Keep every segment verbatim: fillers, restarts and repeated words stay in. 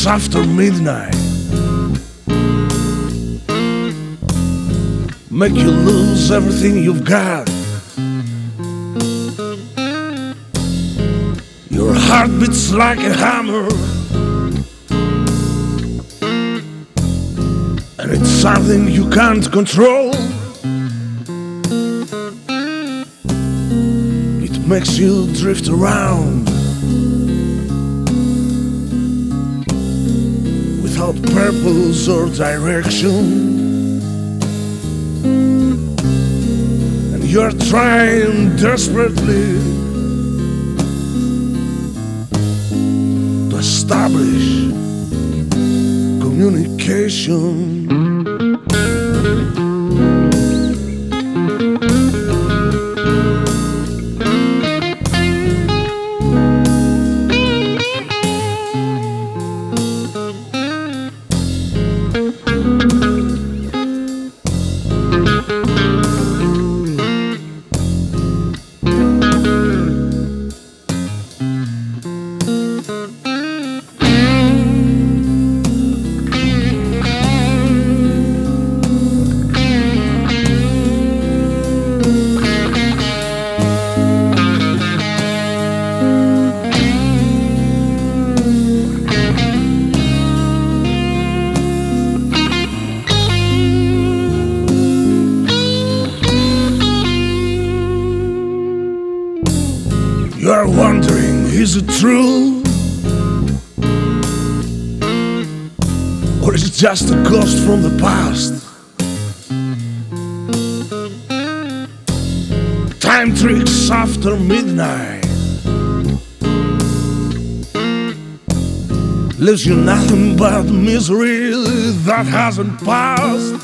tricks after midnight make you lose everything you've got. Your heart beats like a hammer, and it's something you can't control. It makes you drift around without purpose or direction. And you're trying desperately to establish communication. You're wondering, is it true? Or is it just a ghost from the past? Time tricks after midnight leaves you nothing but misery that hasn't passed.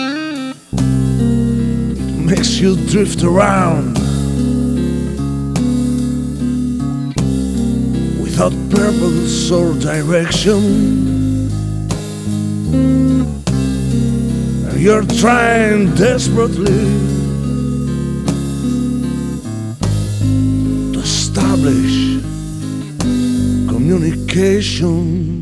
It makes you drift around without purpose or direction. And you're trying desperately to establish communication.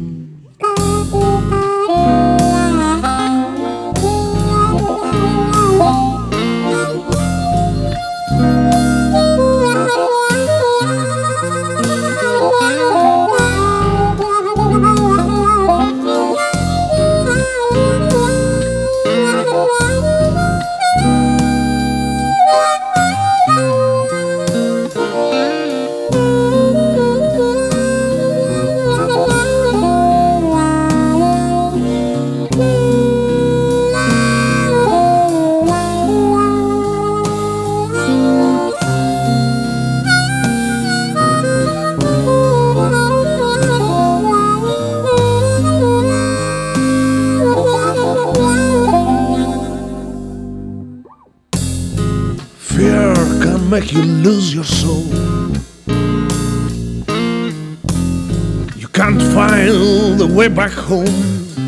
Fear can make you lose your soul. You can't find the way back home,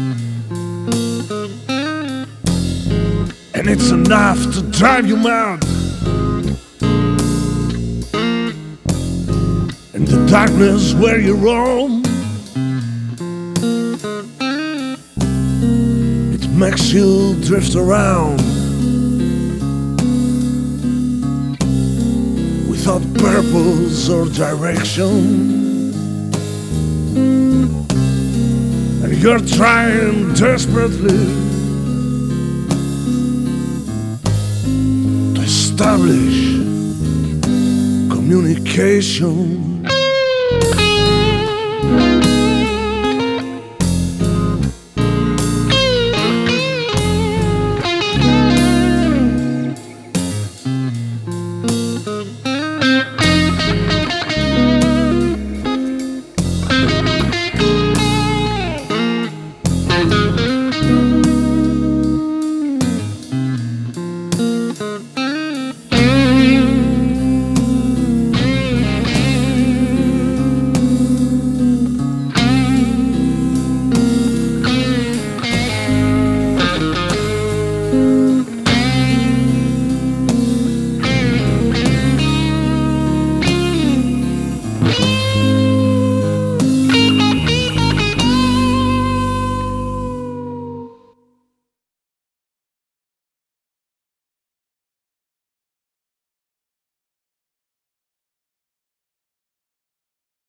and it's enough to drive you mad. In the darkness where you roam, it makes you drift around without purpose or direction. And you're trying desperately to establish communication. you.